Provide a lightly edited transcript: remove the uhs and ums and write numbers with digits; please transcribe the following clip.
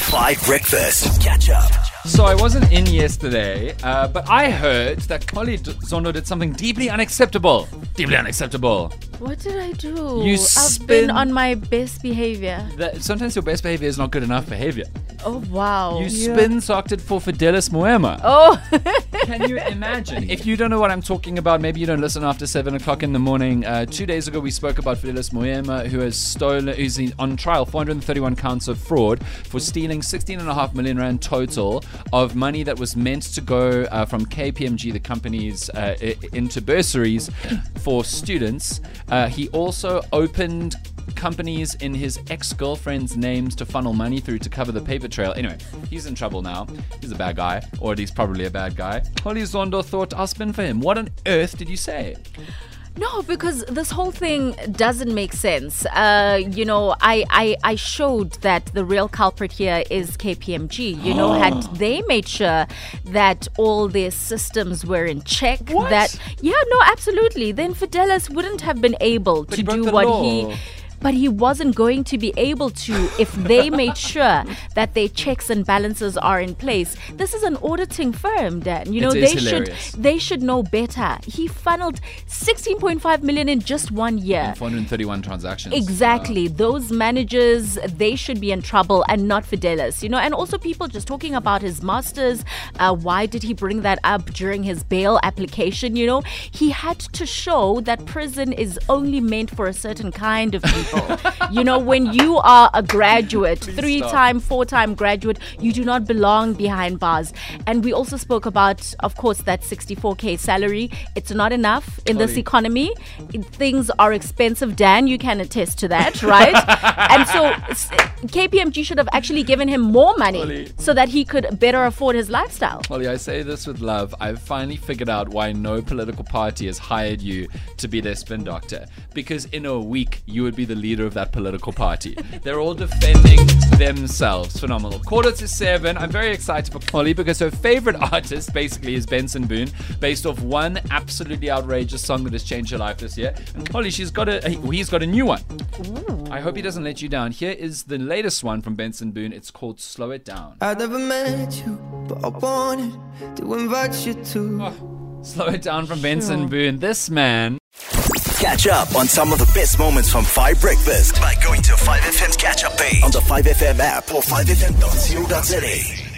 5 Breakfast. Catch up. So I wasn't in yesterday, but I heard that Kholly Zondo did something deeply unacceptable. Deeply unacceptable. What did I do? You I've spin- been on my best behavior. Sometimes your best behavior is not good enough behavior. Oh, wow. You spin-socked it for Fidelis Moema. Oh, Can you imagine? If you don't know what I'm talking about, maybe you don't listen after 7 o'clock in the morning. 2 days ago, we spoke about Fidelis Moema, who's on trial, 431 counts of fraud for stealing 16.5 million rand total of money that was meant to go from KPMG, the company's, into bursaries for students. He also opened companies in his ex-girlfriend's names to funnel money through to cover the paper trail. Anyway, he's in trouble now. He's a bad guy, or he's probably a bad guy. Kholly Zondo thought I'll spin for him. What on earth did you say? no, because this whole thing doesn't make sense. I showed that the real culprit here is KPMG. Had they made sure that all their systems were in check, What? Absolutely. Then Fidelis wouldn't have been able to he broke do the what law. But he wasn't going to be able to if they made sure that their checks and balances are in place. This is an auditing firm, Dan. It is hilarious. They should know better. He funneled 16.5 million in just 1 year. 431 transactions. Exactly. Those managers, they should be in trouble and not Fidelis. And also people just talking about his masters. Why did he bring that up during his bail application? He had to show that prison is only meant for a certain kind of people. When you are a graduate, three-time, four-time graduate, you do not belong behind bars. And we also spoke about, of course, that 64K salary. It's not enough in this economy. Things are expensive. Dan, you can attest to that, right? And so KPMG should have actually given him more money Kholly. so that he could better afford his lifestyle. Kholly, I say this with love. I've finally figured out why no political party has hired you to be their spin doctor. Because in a week, you would be the leader of that political party. They're all defending themselves. Phenomenal. 6:45. I'm very excited for Kholly because her favorite artist basically is Benson Boone, based off one absolutely outrageous song that has changed her life this year. And Kholly, he's got a new one. Ooh. I hope he doesn't let you down. Here is the latest one from Benson Boone. It's called Slow It Down. I never met you, but I wanted to invite you to. Oh, Slow It Down from Benson Boone. This man. Catch up on some of the best moments from 5 Breakfast by going to 5FM's catch-up page on the 5FM app or 5FM.co.za.